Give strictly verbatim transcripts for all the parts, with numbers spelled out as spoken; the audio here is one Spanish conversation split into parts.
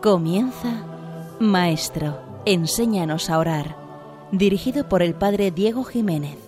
Comienza Maestro, enséñanos a orar, dirigido por el Padre Diego Jiménez.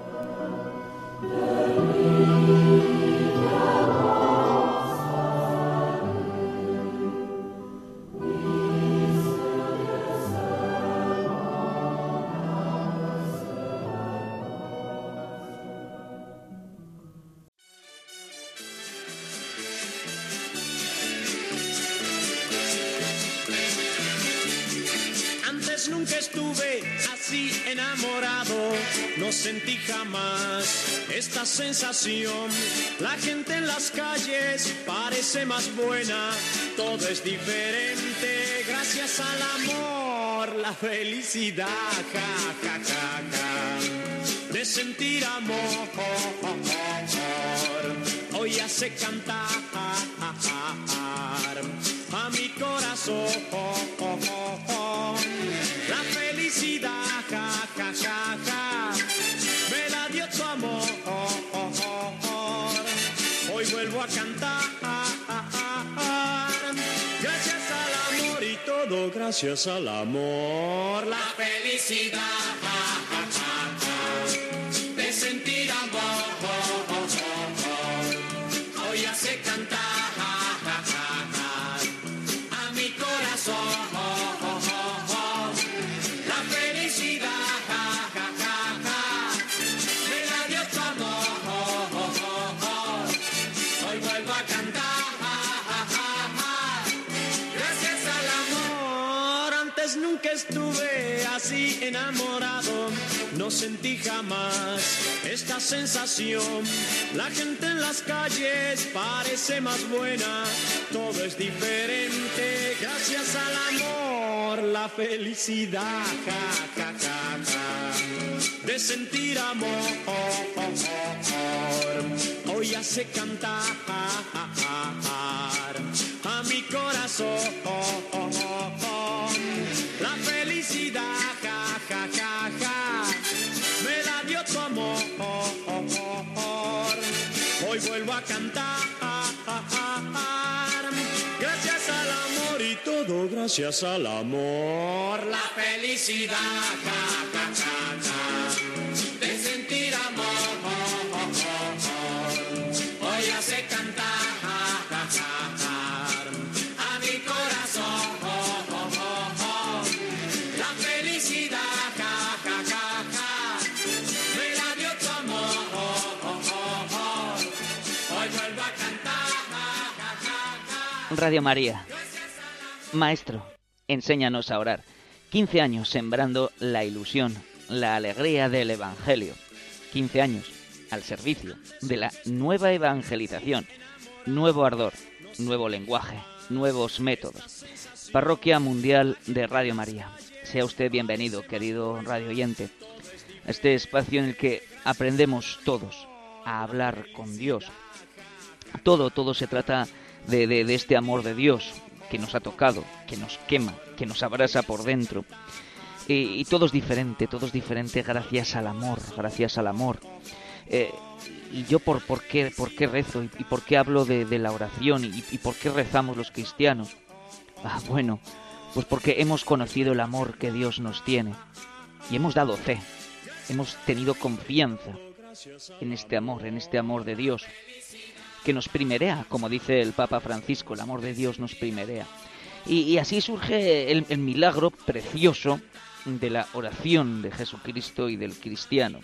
Nunca estuve así enamorado, no sentí jamás esta sensación. La gente en las calles parece más buena, todo es diferente gracias al amor, la felicidad, ja, ja, ja, ja, de sentir amor. Hoy hace cantar a mi corazón. La felicidad, ja, ja, ja, ja, me la dio tu amor. Hoy vuelvo a cantar, gracias al amor y todo gracias al amor. La felicidad, ja, ja, ja, ja, de sentir amor. Hoy hace cantar a mi corazón. Nunca estuve así enamorado, no sentí jamás esta sensación. La gente en las calles parece más buena, todo es diferente gracias al amor, la felicidad, ja, ja, ja, ja, de sentir amor. Hoy hace cantar a mi corazón. La felicidad, ja, ja, ja, ja, me la dio tu amor. Hoy vuelvo a cantar, gracias al amor y todo gracias al amor. La felicidad, ja, ja, ja, ja, de sentir amor. Hoy hace cantar, ja, ja, ja, ja, a mi corazón. Radio María. Maestro, enséñanos a orar. quince años sembrando la ilusión, la alegría del Evangelio. quince años al servicio de la nueva evangelización, nuevo ardor, nuevo lenguaje, nuevos métodos. Parroquia Mundial de Radio María. Sea usted bienvenido, querido radio oyente, a este espacio en el que aprendemos todos a hablar con Dios. Todo, todo se trata De, de, de este amor de Dios que nos ha tocado, que nos quema, que nos abraza por dentro. Y, y todo es diferente, todo es diferente gracias al amor, gracias al amor. Eh, y yo por, por, qué, por qué rezo y, y por qué hablo de, de la oración y, y por qué rezamos los cristianos. Ah, bueno, pues porque hemos conocido el amor que Dios nos tiene y hemos dado fe, hemos tenido confianza en este amor, en este amor de Dios, que nos primerea, como dice el Papa Francisco, el amor de Dios nos primerea. Y, y así surge el, el milagro precioso de la oración de Jesucristo y del cristiano.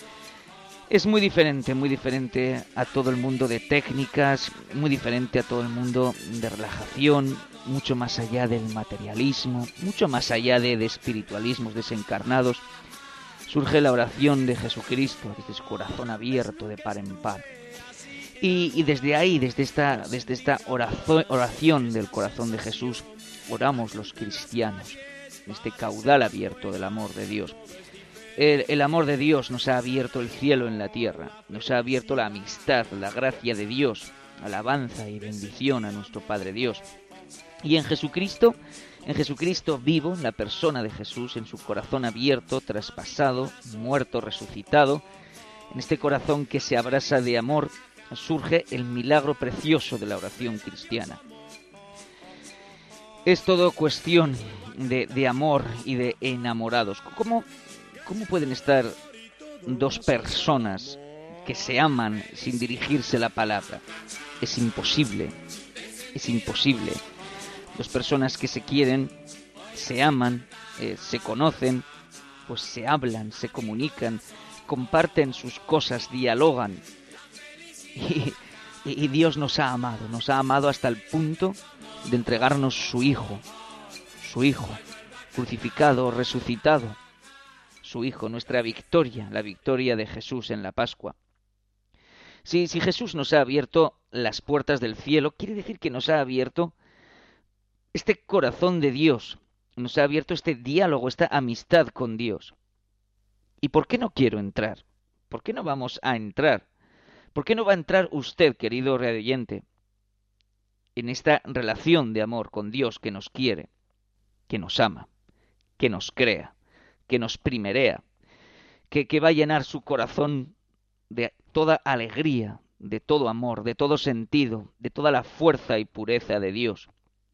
Es muy diferente, muy diferente a todo el mundo de técnicas, muy diferente a todo el mundo de relajación, mucho más allá del materialismo, mucho más allá de, de espiritualismos desencarnados. Surge la oración de Jesucristo desde su corazón abierto de par en par. Y, y desde ahí, desde esta, desde esta orazo, oración del corazón de Jesús, oramos los cristianos, en este caudal abierto del amor de Dios. El, el amor de Dios nos ha abierto el cielo en la tierra, nos ha abierto la amistad, la gracia de Dios, alabanza y bendición a nuestro Padre Dios. Y en Jesucristo, en Jesucristo vivo, en la persona de Jesús, en su corazón abierto, traspasado, muerto, resucitado, en este corazón que se abrasa de amor, surge el milagro precioso de la oración cristiana. Es todo cuestión de, de amor y de enamorados. ¿Cómo, ¿Cómo pueden estar dos personas que se aman sin dirigirse la palabra? Es imposible, es imposible. Dos personas que se quieren, se aman, eh, se conocen, pues se hablan, se comunican, comparten sus cosas, dialogan. Y, y Dios nos ha amado, nos ha amado hasta el punto de entregarnos su Hijo, su Hijo, crucificado, resucitado, su Hijo, nuestra victoria, la victoria de Jesús en la Pascua. Si, si Jesús nos ha abierto las puertas del cielo, quiere decir que nos ha abierto este corazón de Dios, nos ha abierto este diálogo, esta amistad con Dios. ¿Y por qué no quiero entrar? ¿Por qué no vamos a entrar? ¿Por qué no va a entrar usted, querido radioyente, en esta relación de amor con Dios que nos quiere, que nos ama, que nos crea, que nos primerea, que, que va a llenar su corazón de toda alegría, de todo amor, de todo sentido, de toda la fuerza y pureza de Dios?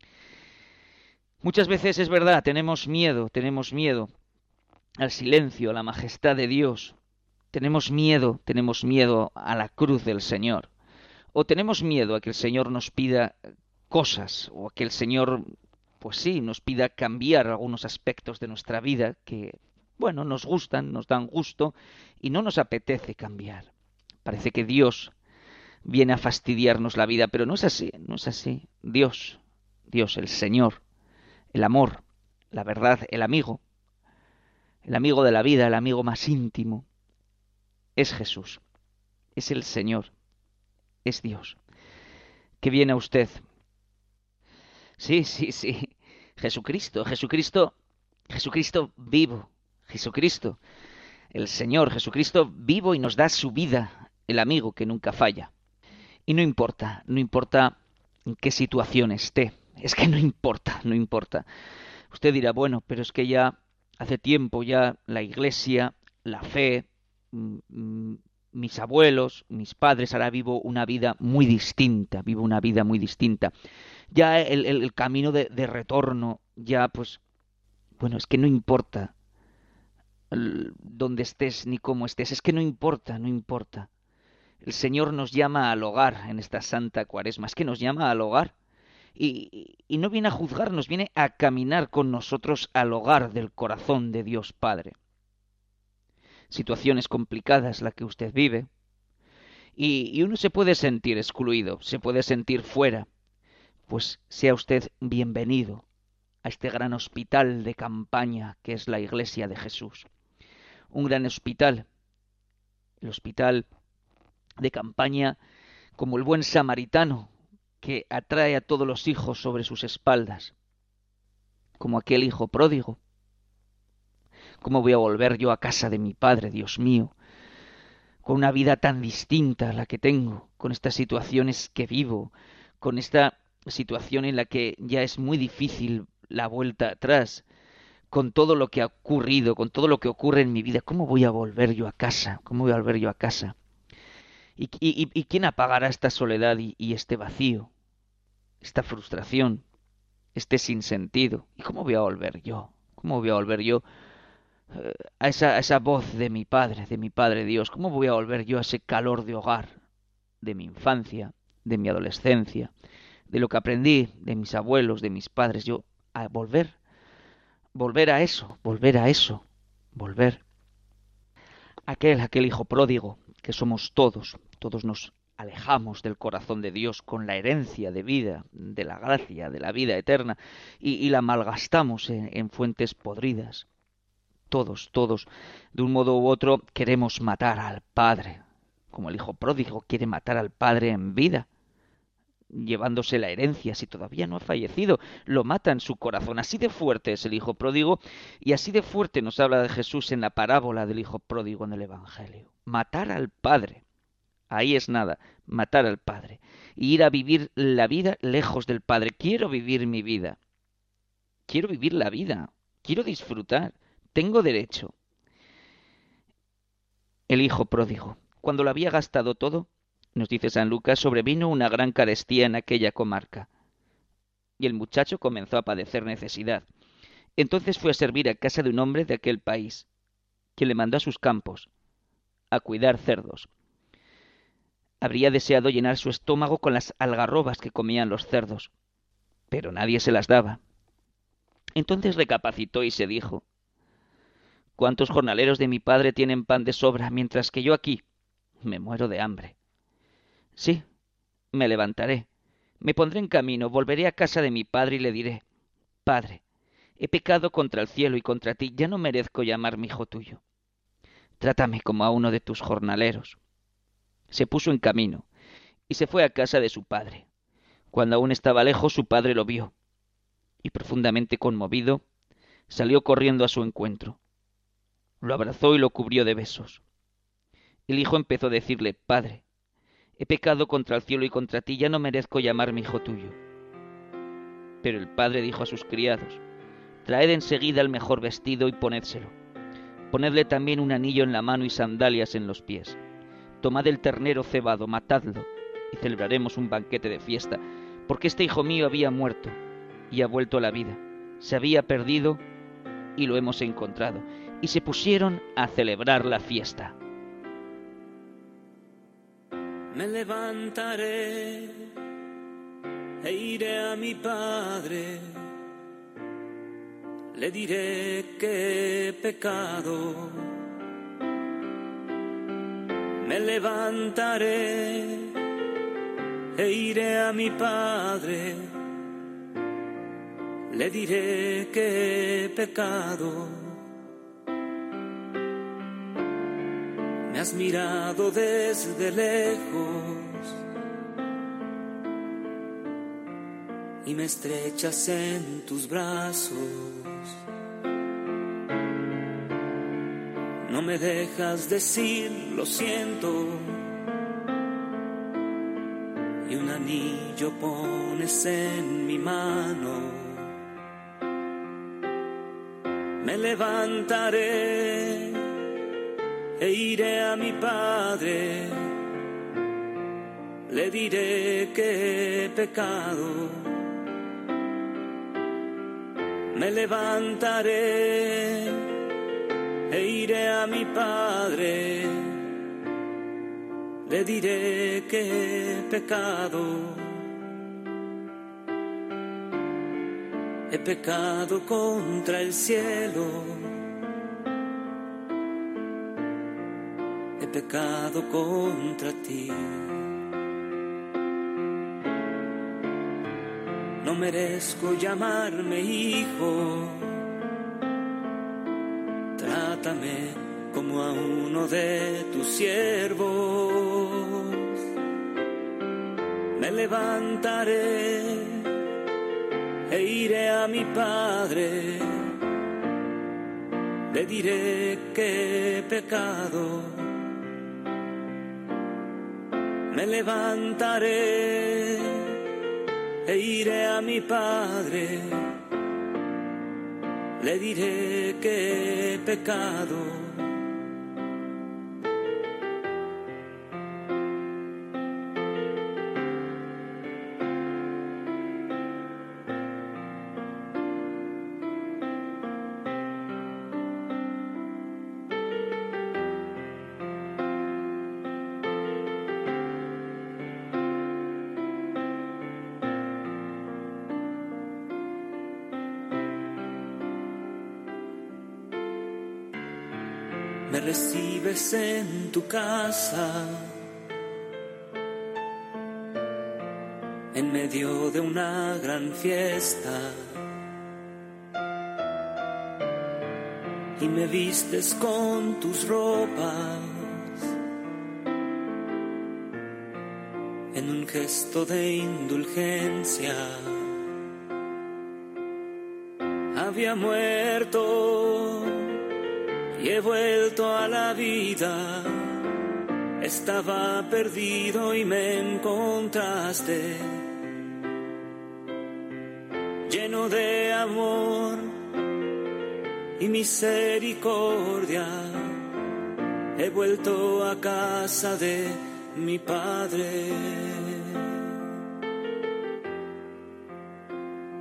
Muchas veces es verdad, tenemos miedo, tenemos miedo al silencio, a la majestad de Dios. Tenemos miedo, tenemos miedo a la cruz del Señor. O tenemos miedo a que el Señor nos pida cosas, o a que el Señor, pues sí, nos pida cambiar algunos aspectos de nuestra vida que, bueno, nos gustan, nos dan gusto, y no nos apetece cambiar. Parece que Dios viene a fastidiarnos la vida, pero no es así, no es así. Dios, Dios, el Señor, el amor, la verdad, el amigo, el amigo de la vida, el amigo más íntimo, es Jesús, es el Señor, es Dios, que viene a usted. Sí, sí, sí, Jesucristo, Jesucristo, Jesucristo vivo, Jesucristo, el Señor, Jesucristo vivo y nos da su vida, el amigo que nunca falla. Y no importa, no importa en qué situación esté, es que no importa, no importa. Usted dirá, bueno, pero es que ya hace tiempo ya la Iglesia, la fe, mis abuelos, mis padres, ahora vivo una vida muy distinta, vivo una vida muy distinta. Ya el, el, el camino de, de retorno, ya pues, bueno, es que no importa dónde estés ni cómo estés, es que no importa, no importa. El Señor nos llama al hogar en esta Santa Cuaresma, es que nos llama al hogar. Y, y no viene a juzgarnos, viene a caminar con nosotros al hogar del corazón de Dios Padre. Situaciones complicadas la que usted vive, y, y uno se puede sentir excluido, se puede sentir fuera, pues sea usted bienvenido a este gran hospital de campaña que es la Iglesia de Jesús. Un gran hospital, el hospital de campaña como el buen samaritano que atrae a todos los hijos sobre sus espaldas, como aquel hijo pródigo. ¿Cómo voy a volver yo a casa de mi padre, Dios mío, con una vida tan distinta a la que tengo, con estas situaciones que vivo, con esta situación en la que ya es muy difícil la vuelta atrás, con todo lo que ha ocurrido, con todo lo que ocurre en mi vida? ¿Cómo voy a volver yo a casa? ¿Cómo voy a volver yo a casa? ¿Y, y, y quién apagará esta soledad y, y este vacío, esta frustración, este sinsentido? ¿Y cómo voy a volver yo? ¿Cómo voy a volver yo a esa, a esa voz de mi Padre, de mi Padre Dios? ¿Cómo voy a volver yo a ese calor de hogar, de mi infancia, de mi adolescencia, de lo que aprendí de mis abuelos, de mis padres? Yo a volver, volver a eso, volver a eso, volver. Aquel, aquel hijo pródigo que somos todos, todos nos alejamos del corazón de Dios con la herencia de vida, de la gracia, de la vida eterna, y, y la malgastamos en, en fuentes podridas. Todos, todos, de un modo u otro, queremos matar al Padre, como el hijo pródigo quiere matar al Padre en vida, llevándose la herencia. Si todavía no ha fallecido, lo mata en su corazón. Así de fuerte es el hijo pródigo, y así de fuerte nos habla de Jesús en la parábola del hijo pródigo en el Evangelio. Matar al Padre, ahí es nada, matar al Padre, y ir a vivir la vida lejos del Padre. Quiero vivir mi vida, quiero vivir la vida, quiero disfrutar. Tengo derecho. El hijo pródigo, cuando lo había gastado todo, nos dice San Lucas, sobrevino una gran carestía en aquella comarca. y el muchacho comenzó a padecer necesidad. Entonces fue a servir a casa de un hombre de aquel país, quien le mandó a sus campos, a cuidar cerdos. Habría deseado llenar su estómago con las algarrobas que comían los cerdos, pero nadie se las daba. Entonces recapacitó y se dijo: ¿cuántos jornaleros de mi padre tienen pan de sobra, mientras que yo aquí me muero de hambre? Sí, me levantaré, me pondré en camino, volveré a casa de mi padre y le diré: Padre, he pecado contra el cielo y contra ti, ya no merezco llamarme hijo tuyo. Trátame como a uno de tus jornaleros. Se puso en camino y se fue a casa de su padre. Cuando aún estaba lejos, su padre lo vio y, profundamente conmovido, salió corriendo a su encuentro. Lo abrazó y lo cubrió de besos. El hijo empezó a decirle: Padre, he pecado contra el cielo y contra ti, ya no merezco llamarme hijo tuyo. Pero el padre dijo a sus criados: traed enseguida el mejor vestido y ponédselo. Ponedle también un anillo en la mano y sandalias en los pies. Tomad el ternero cebado, matadlo, y celebraremos un banquete de fiesta, porque este hijo mío había muerto y ha vuelto a la vida. Se había perdido y lo hemos encontrado. Y se pusieron a celebrar la fiesta. Me levantaré e iré a mi padre. Le diré que he pecado. Me levantaré e iré a mi padre. Le diré que he pecado. Me has mirado desde lejos y me estrechas en tus brazos. No me dejas decir lo siento y un anillo pones en mi mano. Me levantaré e iré a mi padre, le diré que he pecado. Me levantaré e iré a mi padre, le diré que he pecado. He pecado contra el cielo, he pecado contra ti. No merezco llamarme hijo, trátame como a uno de tus siervos. Me levantaré e iré a mi padre, le diré que he pecado. Me levantaré e iré a mi padre, le diré que he pecado. Me recibes en tu casa, en medio de una gran fiesta, y me vistes con tus ropas, en un gesto de indulgencia. Había muerto y he vuelto a la vida, estaba perdido y me encontraste, lleno de amor y misericordia. He vuelto a casa de mi Padre.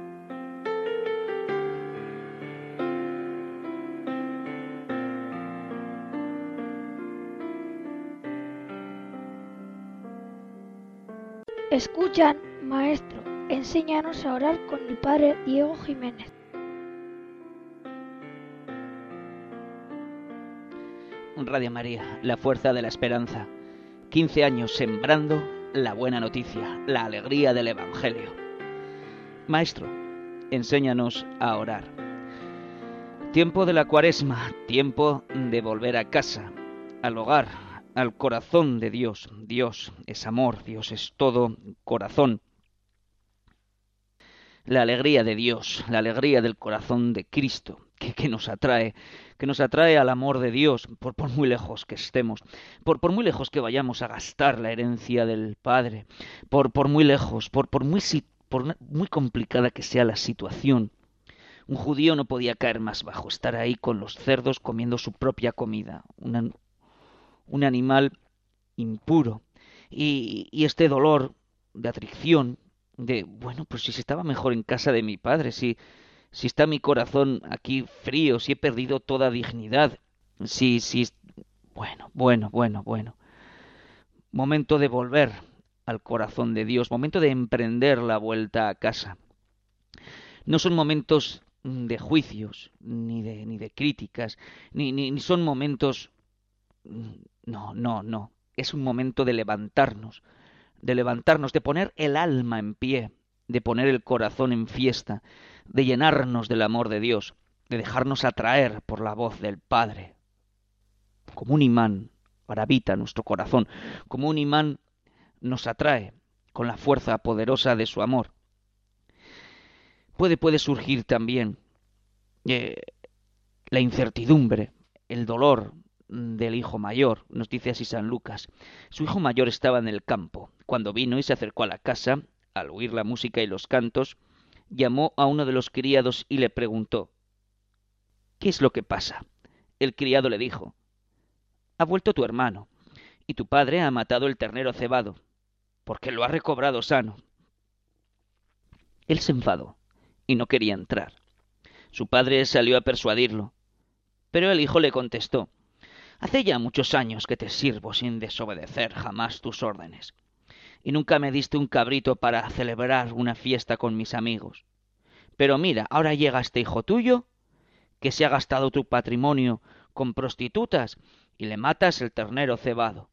Escuchan, maestro, enséñanos a orar con el padre Diego Jiménez. Radio María, la fuerza de la esperanza. quince años sembrando la buena noticia, la alegría del Evangelio. Maestro, enséñanos a orar. Tiempo de la Cuaresma, tiempo de volver a casa, al hogar, al corazón de Dios. Dios es amor, Dios es todo corazón. La alegría de Dios, la alegría del corazón de Cristo, que, que nos atrae, que nos atrae al amor de Dios, por, por muy lejos que estemos, por, por muy lejos que vayamos a gastar la herencia del Padre, por, por muy lejos, por, por, muy, por muy complicada que sea la situación. Un judío no podía caer más bajo, estar ahí con los cerdos comiendo su propia comida, una, un animal impuro. Y, y este dolor de atracción, de, bueno, pues si estaba mejor en casa de mi padre, si, si está mi corazón aquí frío, si he perdido toda dignidad, si, si, bueno, bueno, bueno, bueno. Momento de volver al corazón de Dios, momento de emprender la vuelta a casa. No son momentos de juicios, ni de, ni de críticas, ni, ni, ni son momentos... No, no, no. Es un momento de levantarnos, de levantarnos, de poner el alma en pie, de poner el corazón en fiesta, de llenarnos del amor de Dios, de dejarnos atraer por la voz del Padre. Como un imán gravita nuestro corazón, como un imán nos atrae con la fuerza poderosa de su amor. Puede, puede surgir también eh, la incertidumbre, el dolor del hijo mayor. Nos dice así San Lucas. Su hijo mayor estaba en el campo. Cuando vino y se acercó a la casa, al oír la música y los cantos, llamó a uno de los criados y le preguntó: ¿qué es lo que pasa? El criado le dijo: ha vuelto tu hermano, y tu padre ha matado el ternero cebado, porque lo ha recobrado sano. Él se enfadó y no quería entrar. Su padre salió a persuadirlo, pero el hijo le contestó: hace ya muchos años que te sirvo sin desobedecer jamás tus órdenes, y nunca me diste un cabrito para celebrar una fiesta con mis amigos. Pero mira, ahora llega este hijo tuyo, que se ha gastado tu patrimonio con prostitutas, y le matas el ternero cebado.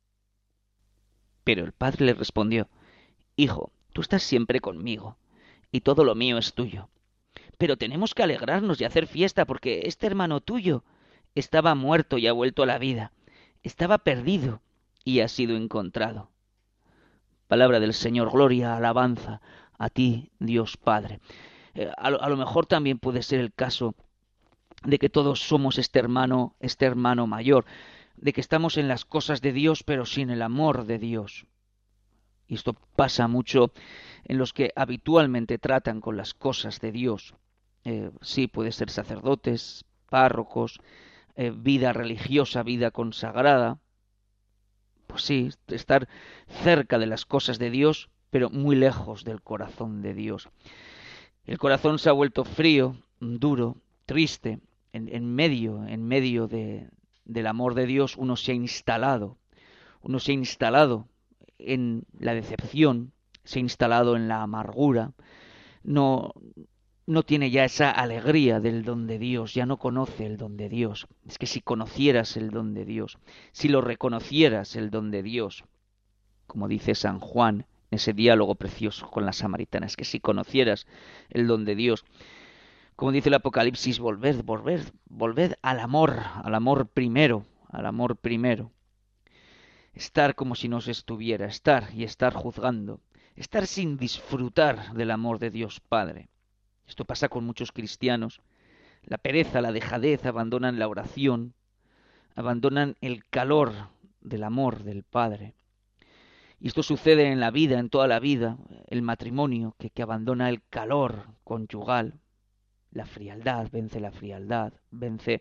Pero el padre le respondió: hijo, tú estás siempre conmigo, y todo lo mío es tuyo. Pero tenemos que alegrarnos y hacer fiesta, porque este hermano tuyo estaba muerto y ha vuelto a la vida. Estaba perdido y ha sido encontrado. Palabra del Señor, gloria, alabanza a ti, Dios Padre. Eh, a, lo, a lo mejor también puede ser el caso de que todos somos este hermano, este hermano mayor, de que estamos en las cosas de Dios pero sin el amor de Dios. Y esto pasa mucho en los que habitualmente tratan con las cosas de Dios. Eh, sí, puede ser sacerdotes, párrocos, eh, vida religiosa, vida consagrada. Pues sí, estar cerca de las cosas de Dios, pero muy lejos del corazón de Dios. El corazón se ha vuelto frío, duro, triste. En, en medio, en medio de, del amor de Dios, uno se ha instalado. Uno se ha instalado en la decepción, se ha instalado en la amargura. No, no tiene ya esa alegría del don de Dios, ya no conoce el don de Dios. Es que si conocieras el don de Dios, si lo reconocieras el don de Dios, como dice San Juan en ese diálogo precioso con la samaritana, es que si conocieras el don de Dios, como dice el Apocalipsis, volved, volved, volved al amor, al amor primero, al amor primero. Estar como si no se estuviera, estar y estar juzgando, estar sin disfrutar del amor de Dios Padre. Esto pasa con muchos cristianos. La pereza, la dejadez, abandonan la oración, abandonan el calor del amor del Padre. Y esto sucede en la vida, en toda la vida, el matrimonio que, que abandona el calor conyugal, la frialdad, vence la frialdad, vence,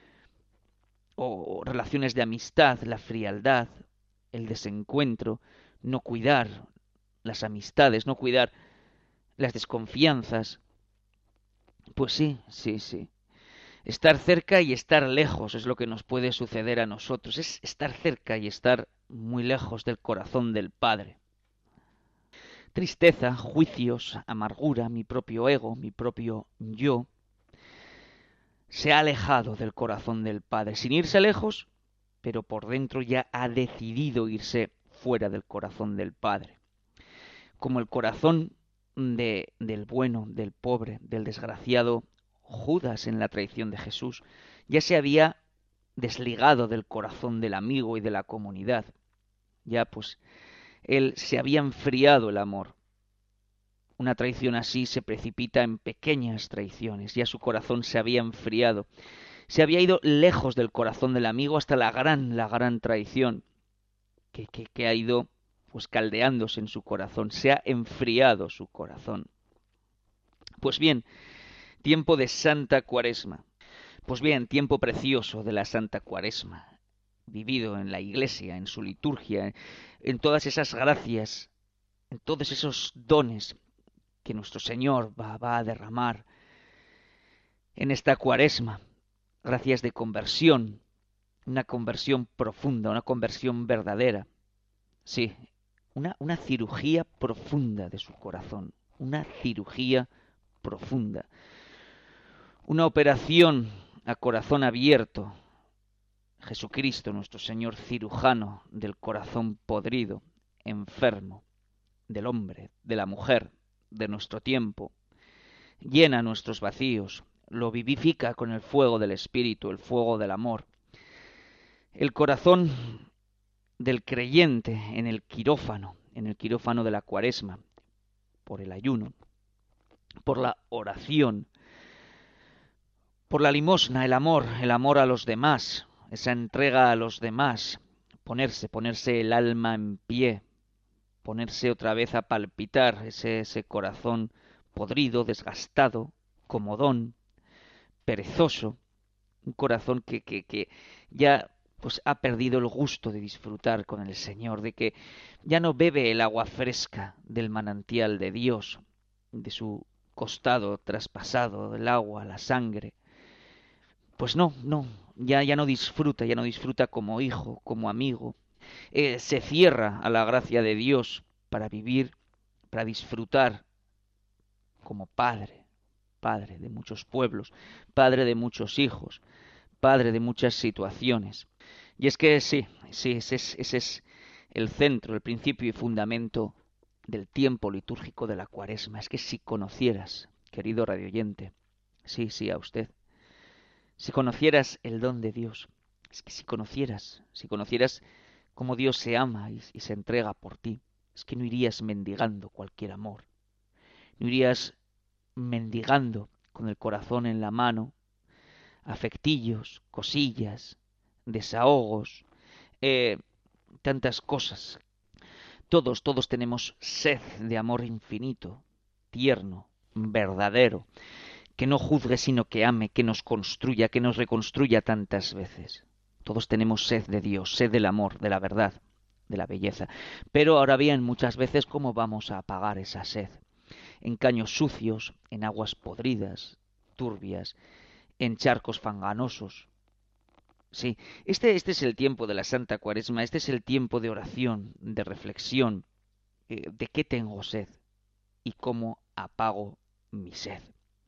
o relaciones de amistad, la frialdad, el desencuentro, no cuidar las amistades, no cuidar las desconfianzas. Pues sí, sí, sí. Estar cerca y estar lejos es lo que nos puede suceder a nosotros. Es estar cerca y estar muy lejos del corazón del Padre. tristeza, juicios, amargura, mi propio ego, mi propio yo, se ha alejado del corazón del Padre, sin irse lejos, pero por dentro ya ha decidido irse fuera del corazón del Padre. Como el corazón de, del bueno, del pobre, del desgraciado Judas en la traición de Jesús, ya se había desligado del corazón del amigo y de la comunidad. Ya pues, él se había enfriado el amor. Una traición así se precipita en pequeñas traiciones. Ya su corazón se había enfriado. Se había ido lejos del corazón del amigo hasta la gran, la gran traición que, que, que ha ido pues caldeándose en su corazón. Se ha enfriado su corazón. Pues bien, tiempo de Santa Cuaresma. Pues bien, tiempo precioso de la Santa Cuaresma, vivido en la Iglesia, en su liturgia, en todas esas gracias, en todos esos dones que nuestro Señor va, va a derramar en esta Cuaresma. Gracias de conversión, una conversión profunda, una conversión verdadera. Sí, una, una cirugía profunda de su corazón, una cirugía profunda. Una operación a corazón abierto. Jesucristo, nuestro Señor cirujano del corazón podrido, enfermo, del hombre, de la mujer, de nuestro tiempo, llena nuestros vacíos, lo vivifica con el fuego del Espíritu, el fuego del amor. El corazón del creyente en el quirófano, en el quirófano de la Cuaresma, por el ayuno, por la oración, por la limosna, el amor, el amor a los demás, esa entrega a los demás, ponerse, ponerse el alma en pie, ponerse otra vez a palpitar ese, ese corazón podrido, desgastado, comodón, perezoso, un corazón que, que, que ya pues ha perdido el gusto de disfrutar con el Señor, de que ya no bebe el agua fresca del manantial de Dios, de su costado traspasado, el agua, la sangre. Pues no, no, ya, ya no disfruta, ya no disfruta como hijo, como amigo. Eh, se cierra a la gracia de Dios para vivir, para disfrutar como padre, padre de muchos pueblos, padre de muchos hijos, padre de muchas situaciones. Y es que sí, sí, ese es, ese es el centro, el principio y fundamento del tiempo litúrgico de la Cuaresma. Es que si conocieras, querido radioyente, sí, sí, a usted, si conocieras el don de Dios, es que si conocieras, si conocieras cómo Dios se ama y, y se entrega por ti, es que no irías mendigando cualquier amor, no irías mendigando con el corazón en la mano, afectillos, cosillas, desahogos, eh, tantas cosas. Todos, todos tenemos sed de amor infinito, tierno, verdadero, que no juzgue sino que ame, que nos construya, que nos reconstruya tantas veces. Todos tenemos sed de Dios, sed del amor, de la verdad, de la belleza. Pero ahora bien, muchas veces, ¿cómo vamos a apagar esa sed? En caños sucios, en aguas podridas, turbias, en charcos fanganosos. Sí, este, este es el tiempo de la Santa Cuaresma, este es el tiempo de oración, de reflexión, eh, de qué tengo sed y cómo apago mi sed.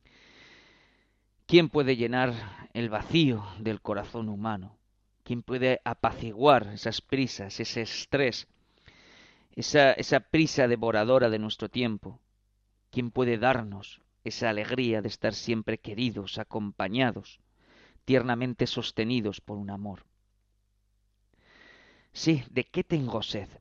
¿Quién puede llenar el vacío del corazón humano? ¿Quién puede apaciguar esas prisas, ese estrés, esa, esa prisa devoradora de nuestro tiempo? ¿Quién puede darnos esa alegría de estar siempre queridos, acompañados, tiernamente sostenidos por un amor? Sí, ¿de qué tengo sed?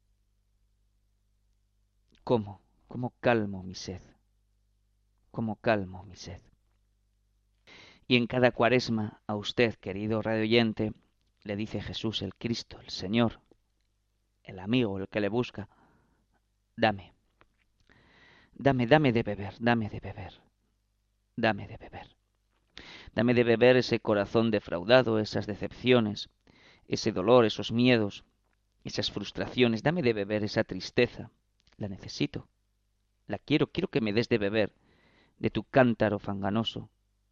¿Cómo? ¿Cómo calmo mi sed? ¿Cómo calmo mi sed? Y en cada Cuaresma a usted, querido radioyente, le dice Jesús, el Cristo, el Señor, el amigo, el que le busca, dame, dame, dame de beber, dame de beber, dame de beber. Dame de beber ese corazón defraudado, esas decepciones, ese dolor, esos miedos, esas frustraciones. Dame de beber esa tristeza. La necesito, la quiero, quiero que me des de beber de tu cántaro fanganoso.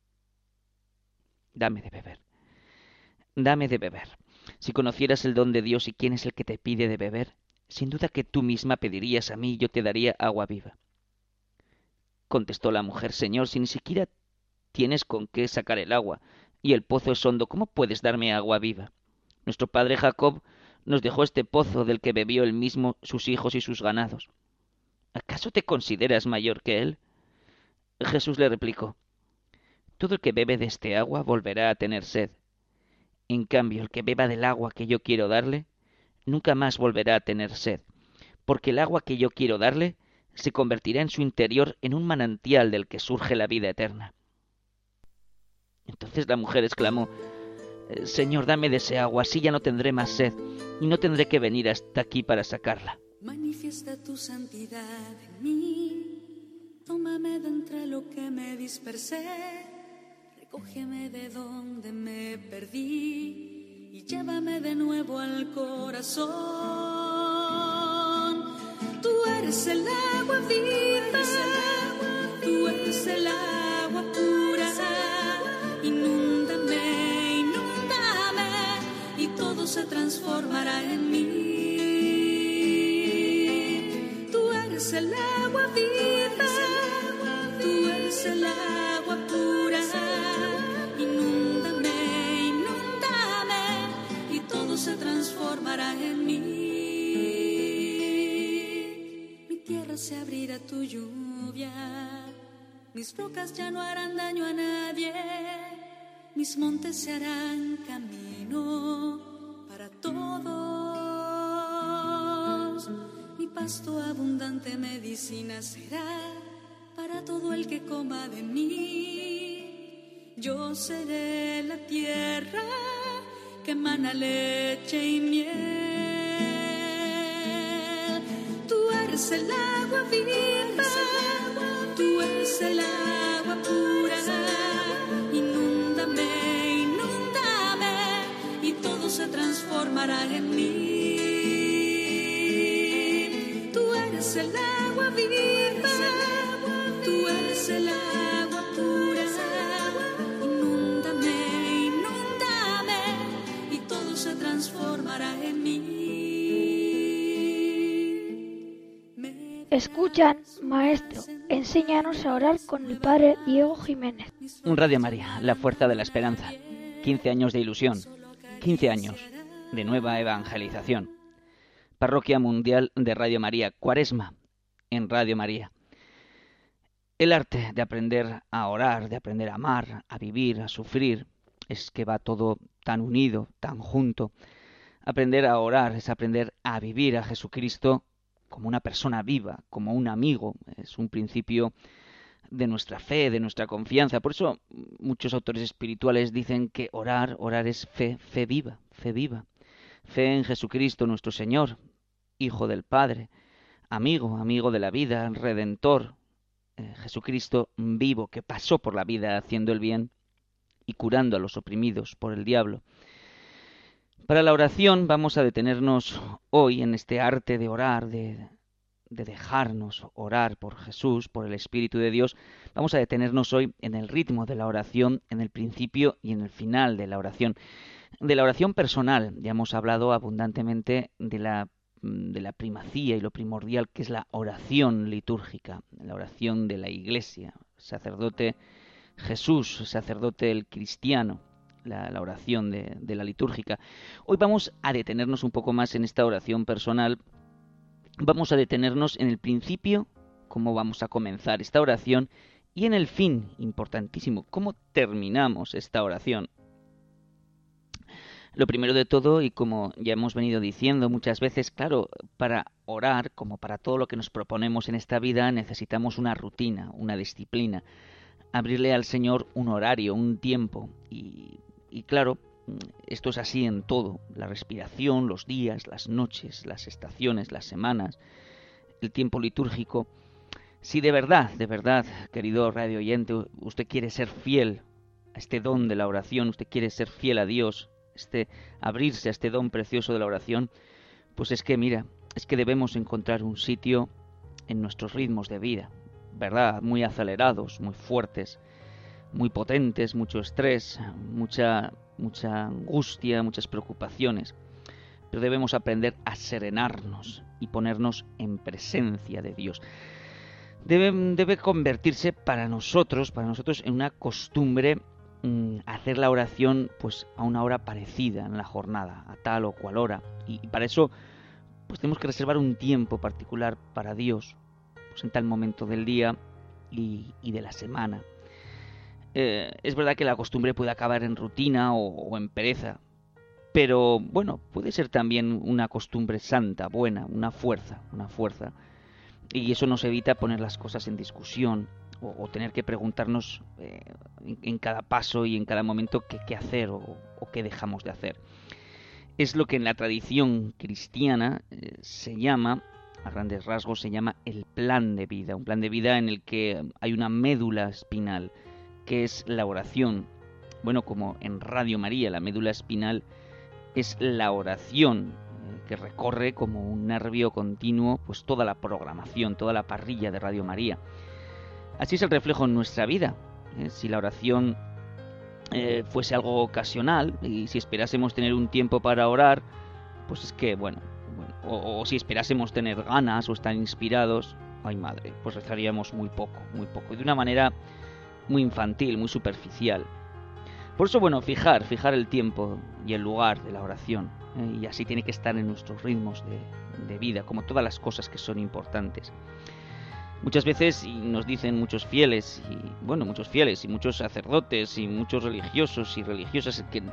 Dame de beber, dame de beber. Si conocieras el don de Dios y quién es el que te pide de beber, sin duda que tú misma pedirías a mí y yo te daría agua viva. Contestó la mujer, Señor, si ni siquiera tienes con qué sacar el agua, y el pozo es hondo, ¿cómo puedes darme agua viva? Nuestro padre Jacob nos dejó este pozo del que bebió él mismo, sus hijos y sus ganados. ¿Acaso te consideras mayor que él? Jesús le replicó, todo el que bebe de este agua volverá a tener sed. En cambio, el que beba del agua que yo quiero darle, nunca más volverá a tener sed, porque el agua que yo quiero darle se convertirá en su interior en un manantial del que surge la vida eterna. Entonces la mujer exclamó, Señor, dame de ese agua, así ya no tendré más sed, y no tendré que venir hasta aquí para sacarla. Manifiesta tu santidad en mí, tómame de entre lo que me dispersé, recógeme de donde me perdí, y llévame de nuevo al corazón. Tú eres el agua viva, tú eres el agua pura, inúndame, inúndame, y todo se transformará en mí. Tú eres el agua viva, tú eres el agua pura, inúndame, inúndame, y todo se transformará en mí. Se abrirá tu lluvia, mis rocas ya no harán daño a nadie, mis montes se harán camino para todos, mi pasto abundante medicina será para todo el que coma de mí. Yo seré la tierra que emana leche y miel. Tú eres el agua viva, tú eres el agua pura, inúndame, inúndame, y todo se transformará en mí. Tú eres el agua viva, tú eres el agua pura, inúndame, inúndame, y todo se transformará en mí. Escuchan, maestro, enséñanos a orar con el padre Diego Jiménez. Un Radio María, la fuerza de la esperanza. quince años de ilusión, quince años de nueva evangelización. Parroquia Mundial de Radio María, Cuaresma en Radio María. El arte de aprender a orar, de aprender a amar, a vivir, a sufrir, es que va todo tan unido, tan junto. Aprender a orar es aprender a vivir a Jesucristo como una persona viva, como un amigo. Es un principio de nuestra fe, de nuestra confianza. Por eso muchos autores espirituales dicen que orar, orar es fe, fe viva, fe viva. Fe en Jesucristo nuestro Señor, Hijo del Padre, amigo, amigo de la vida, Redentor. Eh, Jesucristo vivo que pasó por la vida haciendo el bien y curando a los oprimidos por el diablo. Para la oración vamos a detenernos hoy en este arte de orar, de, de dejarnos orar por Jesús, por el Espíritu de Dios. Vamos a detenernos hoy en el ritmo de la oración, en el principio y en el final de la oración. De la oración personal, ya hemos hablado abundantemente de la, de la primacía y lo primordial que es la oración litúrgica, la oración de la Iglesia, sacerdote Jesús, sacerdote el cristiano. La, la oración de, de la litúrgica. Hoy vamos a detenernos un poco más en esta oración personal. Vamos a detenernos en el principio, cómo vamos a comenzar esta oración, y en el fin, importantísimo, cómo terminamos esta oración. Lo primero de todo, y como ya hemos venido diciendo muchas veces, claro, para orar, como para todo lo que nos proponemos en esta vida, necesitamos una rutina, una disciplina, abrirle al Señor un horario, un tiempo, y Y claro, esto es así en todo, la respiración, los días, las noches, las estaciones, las semanas, el tiempo litúrgico. Si de verdad, de verdad, querido radio oyente, usted quiere ser fiel a este don de la oración, usted quiere ser fiel a Dios, este abrirse a este don precioso de la oración, pues es que mira, es que debemos encontrar un sitio en nuestros ritmos de vida, ¿verdad? Muy acelerados, muy fuertes, muy potentes, mucho estrés, mucha, mucha angustia, muchas preocupaciones. pero debemos aprender a serenarnos y ponernos en presencia de Dios. Debe, debe convertirse para nosotros, para nosotros en una costumbre mmm, hacer la oración pues a una hora parecida en la jornada, a tal o cual hora. Y, y para eso pues tenemos que reservar un tiempo particular para Dios, pues en tal momento del día y, y de la semana. Eh, es verdad que la costumbre puede acabar en rutina o, o en pereza, pero bueno, puede ser también una costumbre santa, buena, una fuerza, una fuerza. Y eso nos evita poner las cosas en discusión o, o tener que preguntarnos eh, en, en cada paso y en cada momento qué, qué hacer o, o qué dejamos de hacer. Es lo que en la tradición cristiana eh, se llama, a grandes rasgos, se llama el plan de vida. Un plan de vida en el que hay una médula espinal, que es la oración. Bueno, como en Radio María, la médula espinal es la oración, eh, que recorre como un nervio continuo pues toda la programación, toda la parrilla de Radio María. Así es el reflejo en nuestra vida. Eh, si la oración eh, fuese algo ocasional y si esperásemos tener un tiempo para orar, pues es que, bueno, bueno o, o si esperásemos tener ganas o estar inspirados, ay madre, pues rezaríamos muy poco, muy poco, y de una manera muy infantil, muy superficial. Por eso, bueno, fijar, fijar el tiempo y el lugar de la oración, ¿eh? Y así tiene que estar en nuestros ritmos de, de vida, como todas las cosas que son importantes. Muchas veces y nos dicen muchos fieles, y bueno, muchos fieles y muchos sacerdotes y muchos religiosos y religiosas que eh,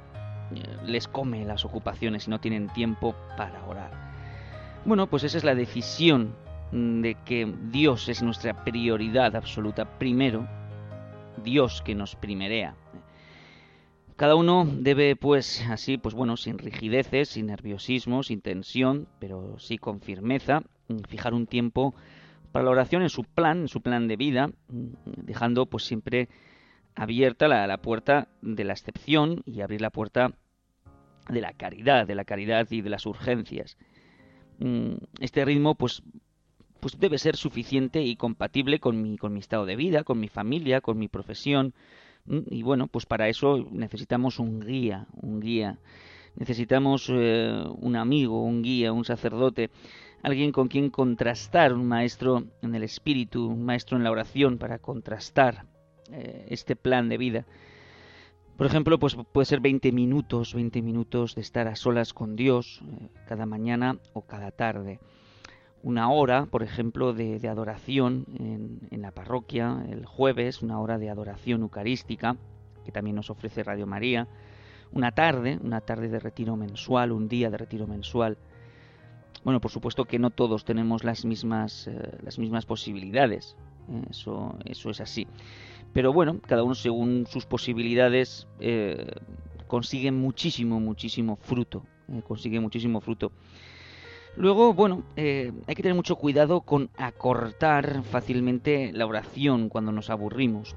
les come las ocupaciones y no tienen tiempo para orar. Bueno, pues esa es la decisión de que Dios es nuestra prioridad absoluta primero, Dios que nos primerea. Cada uno debe, pues, así, pues bueno, sin rigideces, sin nerviosismo, sin tensión, pero sí con firmeza, fijar un tiempo para la oración en su plan, en su plan de vida, dejando pues siempre abierta la, la puerta de la excepción y abrir la puerta de la caridad, de la caridad y de las urgencias. Este ritmo, pues, pues debe ser suficiente y compatible con mi, con mi estado de vida, con mi familia, con mi profesión. Y bueno, pues para eso necesitamos un guía, un guía. Necesitamos eh, un amigo, un guía, un sacerdote, alguien con quien contrastar, un maestro en el espíritu, un maestro en la oración para contrastar eh, este plan de vida. Por ejemplo, pues puede ser veinte minutos, veinte minutos de estar a solas con Dios eh, cada mañana o cada tarde. Una hora, por ejemplo, de, de adoración en, en la parroquia, el jueves, una hora de adoración eucarística, que también nos ofrece Radio María. Una tarde, una tarde de retiro mensual, un día de retiro mensual. Bueno, por supuesto que no todos tenemos las mismas, eh, las mismas posibilidades, eh, eso, eso es así. Pero bueno, cada uno según sus posibilidades eh, consigue muchísimo, muchísimo fruto, eh, consigue muchísimo fruto. Luego, bueno, eh, hay que tener mucho cuidado con acortar fácilmente la oración cuando nos aburrimos.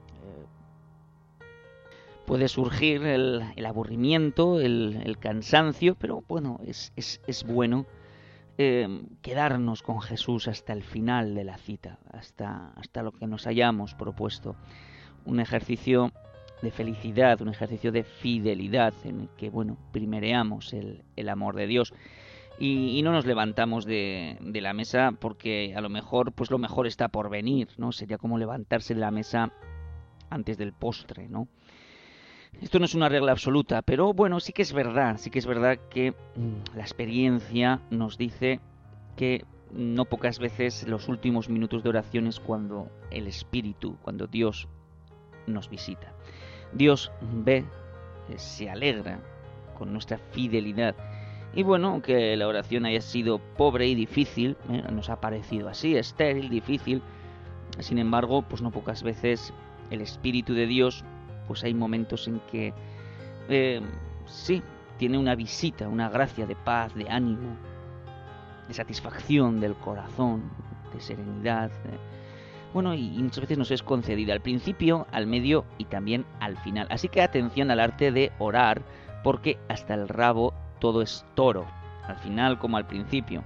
Eh, puede surgir el, el aburrimiento, el, el cansancio, pero bueno, es, es, es bueno eh, quedarnos con Jesús hasta el final de la cita, hasta, hasta lo que nos hayamos propuesto. Un ejercicio de felicidad, un ejercicio de fidelidad en el que, bueno, primereamos el, el amor de Dios. Y, y no nos levantamos de, de la mesa porque a lo mejor pues lo mejor está por venir, ¿no? Sería como levantarse de la mesa antes del postre, ¿no? Esto no es una regla absoluta, pero bueno, sí que es verdad, sí que es verdad que mmm, la experiencia nos dice que no pocas veces los últimos minutos de oración es cuando el Espíritu, cuando Dios nos visita. Dios ve, se alegra con nuestra fidelidad. Y bueno, aunque la oración haya sido pobre y difícil, eh, nos ha parecido así, estéril, difícil, sin embargo, pues no pocas veces el Espíritu de Dios, pues hay momentos en que, eh, sí, tiene una visita, una gracia de paz, de ánimo, de satisfacción del corazón, de serenidad. Eh. Bueno, y, y muchas veces nos es concedida al principio, al medio y también al final. Así que atención al arte de orar, porque hasta el rabo todo es toro, al final como al principio.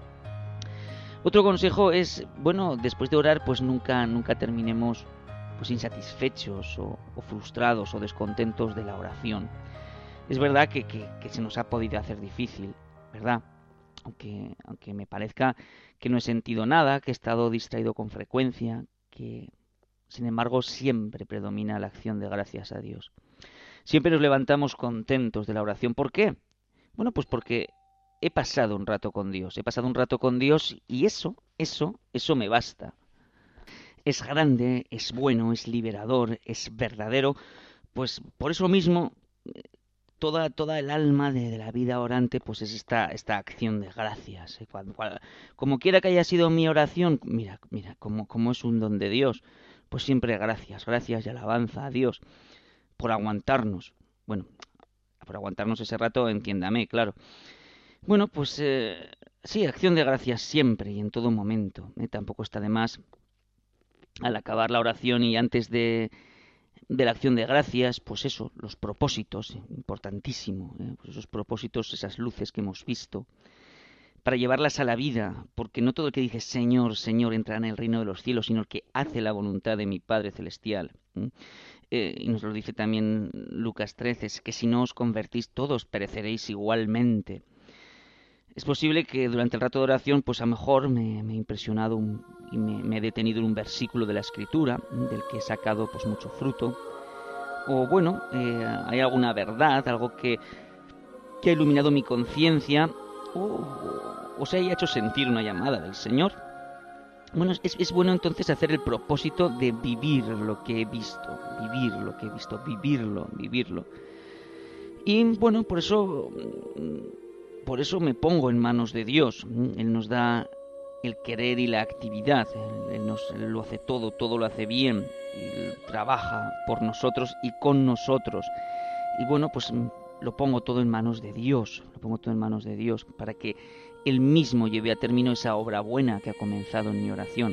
Otro consejo es, bueno, después de orar, pues nunca, nunca terminemos pues insatisfechos o, o frustrados o descontentos de la oración. Es verdad que, que, que se nos ha podido hacer difícil, ¿verdad? Aunque, aunque me parezca que no he sentido nada, que he estado distraído con frecuencia, que sin embargo siempre predomina la acción de gracias a Dios. Siempre nos levantamos contentos de la oración. ¿Por qué? Bueno, pues porque he pasado un rato con Dios, he pasado un rato con Dios y eso, eso, eso me basta. Es grande, es bueno, es liberador, es verdadero, pues por eso mismo toda, toda el alma de, de la vida orante pues es esta, esta acción de gracias. Cuando, cuando, como quiera que haya sido mi oración, mira, mira, como, como es un don de Dios, pues siempre gracias, gracias y alabanza a Dios por aguantarnos. Bueno, por aguantarnos ese rato, entiéndame, claro. Bueno, pues eh, sí, acción de gracias siempre y en todo momento. ¿eh? Tampoco está de más al acabar la oración y antes de, de la acción de gracias, pues eso, los propósitos, importantísimo, ¿eh? Pues esos propósitos, esas luces que hemos visto, para llevarlas a la vida, porque no todo el que dice Señor, Señor entrará en el reino de los cielos, sino el que hace la voluntad de mi Padre Celestial. ¿eh? Eh, y nos lo dice también Lucas trece, es que si no os convertís todos pereceréis igualmente. Es posible que durante el rato de oración, pues a lo mejor me, me he impresionado un, y me, me he detenido en un versículo de la Escritura, del que he sacado pues mucho fruto. O bueno, eh, hay alguna verdad, algo que, que ha iluminado mi conciencia, o, o se haya hecho sentir una llamada del Señor. Bueno, es, es bueno entonces hacer el propósito de vivir lo que he visto, vivir lo que he visto, vivirlo, vivirlo. Y bueno, por eso... Por eso me pongo en manos de Dios. Él nos da el querer y la actividad. Él, él, nos, él lo hace todo, todo lo hace bien. Él trabaja por nosotros y con nosotros. Y bueno, pues lo pongo todo en manos de Dios. Lo pongo todo en manos de Dios para que Él mismo lleve a término esa obra buena que ha comenzado en mi oración.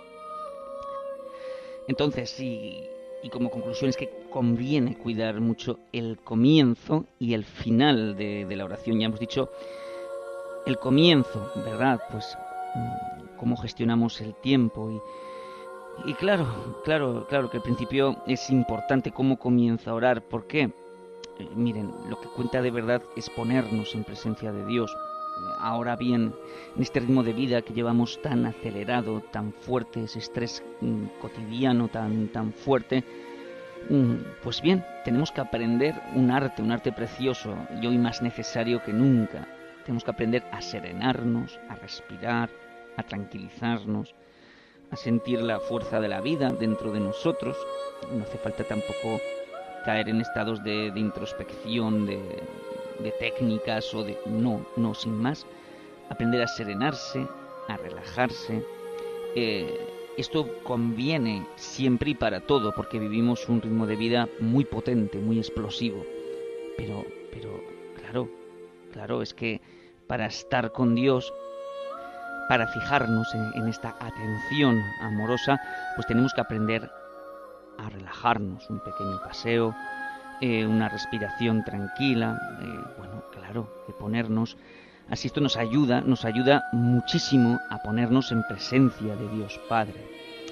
Entonces, sí... Y como conclusión es que conviene cuidar mucho el comienzo y el final de, de la oración. Ya hemos dicho el comienzo, ¿verdad? Pues cómo gestionamos el tiempo. Y, y claro, claro, claro que al principio es importante cómo comienza a orar. ¿Por qué? Eh, miren, lo que cuenta de verdad es ponernos en presencia de Dios. Ahora bien, en este ritmo de vida que llevamos tan acelerado, tan fuerte, ese estrés mm, cotidiano tan, tan fuerte, mm, pues bien, tenemos que aprender un arte, un arte precioso y hoy más necesario que nunca. Tenemos que aprender a serenarnos, a respirar, a tranquilizarnos, a sentir la fuerza de la vida dentro de nosotros. No hace falta tampoco caer en estados de, de introspección, de... de técnicas o de... No, no, sin más. Aprender a serenarse, a relajarse. Eh, esto conviene siempre y para todo, porque vivimos un ritmo de vida muy potente, muy explosivo. Pero, pero, claro, claro, es que para estar con Dios, para fijarnos en, en esta atención amorosa, pues tenemos que aprender a relajarnos, un pequeño paseo, Eh, una respiración tranquila, eh, bueno, claro, que ponernos, así esto nos ayuda, nos ayuda muchísimo a ponernos en presencia de Dios Padre.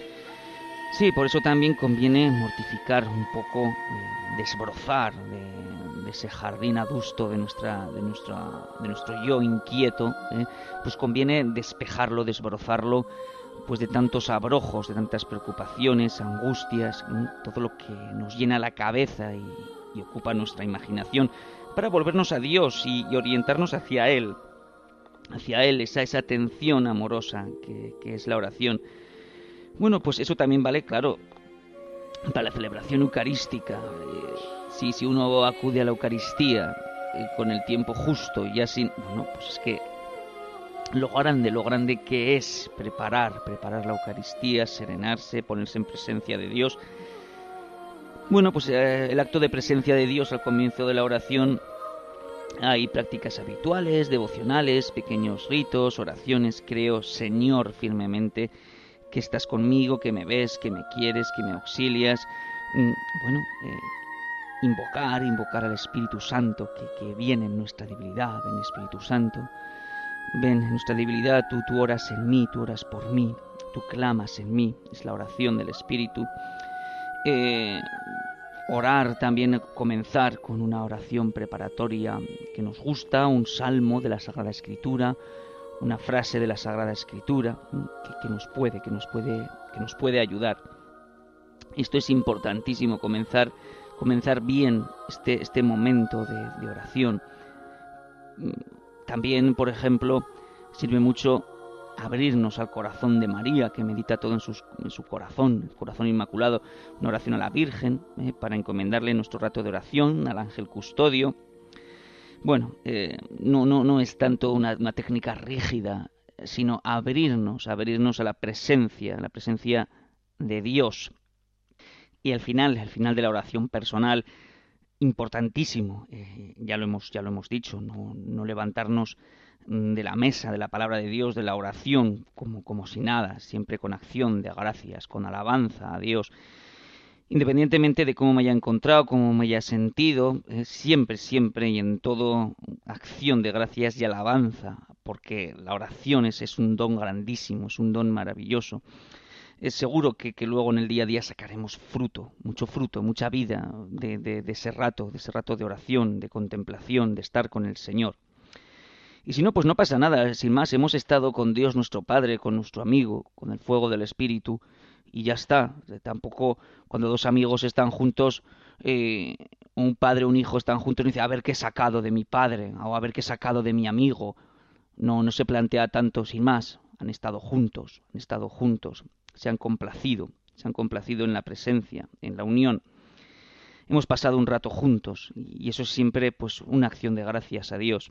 Sí, por eso también conviene mortificar un poco, eh, desbrozar de, de ese jardín adusto de nuestra, de nuestra, de nuestro yo inquieto, eh, pues conviene despejarlo, desbrozarlo, pues de tantos abrojos, de tantas preocupaciones, angustias, ¿eh? Todo lo que nos llena la cabeza y y ocupa nuestra imaginación, para volvernos a Dios y, y orientarnos hacia Él, hacia Él, esa, esa atención amorosa que, que es la oración. Bueno, pues eso también vale, claro, para la celebración eucarística. Eh, si, si uno acude a la Eucaristía eh, con el tiempo justo y así, bueno, pues es que lo grande, lo grande que es preparar, preparar la Eucaristía, serenarse, ponerse en presencia de Dios. Bueno, pues eh, el acto de presencia de Dios al comienzo de la oración, hay prácticas habituales, devocionales, pequeños ritos, oraciones. Creo, Señor, firmemente que estás conmigo, que me ves, que me quieres, que me auxilias. Mm, bueno, eh, invocar, invocar al Espíritu Santo que, que viene en nuestra debilidad. Ven, Espíritu Santo, ven en nuestra debilidad, tú, tú oras en mí, tú oras por mí, tú clamas en mí. Es la oración del Espíritu. Eh, orar, también comenzar con una oración preparatoria que nos gusta, un salmo de la Sagrada Escritura, una frase de la Sagrada Escritura que, que nos puede, que nos puede, que nos puede ayudar. Esto es importantísimo, comenzar, comenzar bien este, este momento de, de oración. También, por ejemplo, sirve mucho abrirnos al corazón de María, que medita todo en, sus, en su corazón, el corazón inmaculado, una oración a la Virgen, eh, para encomendarle nuestro rato de oración, al ángel custodio. Bueno, eh, no, no, no es tanto una, una técnica rígida, sino abrirnos, abrirnos a la presencia, a la presencia de Dios. Y al final, al final de la oración personal, importantísimo, eh, ya lo hemos, ya lo hemos dicho, no, no levantarnos de la mesa, de la palabra de Dios, de la oración, como, como si nada, siempre con acción de gracias, con alabanza a Dios. Independientemente de cómo me haya encontrado, cómo me haya sentido, eh, siempre, siempre y en todo acción de gracias y alabanza, porque la oración es, es un don grandísimo, es un don maravilloso. Es seguro que, que luego en el día a día sacaremos fruto, mucho fruto, mucha vida de, de, de ese rato, de ese rato de oración, de contemplación, de estar con el Señor. Y si no, pues no pasa nada, sin más, hemos estado con Dios nuestro Padre, con nuestro amigo, con el fuego del Espíritu, y ya está. Tampoco cuando dos amigos están juntos, eh, un padre o un hijo están juntos, no dice, a ver qué he sacado de mi padre, o a ver qué he sacado de mi amigo. No, no se plantea tanto, sin más. Han estado juntos, han estado juntos, se han complacido, se han complacido en la presencia, en la unión. Hemos pasado un rato juntos, y eso es siempre pues una acción de gracias a Dios.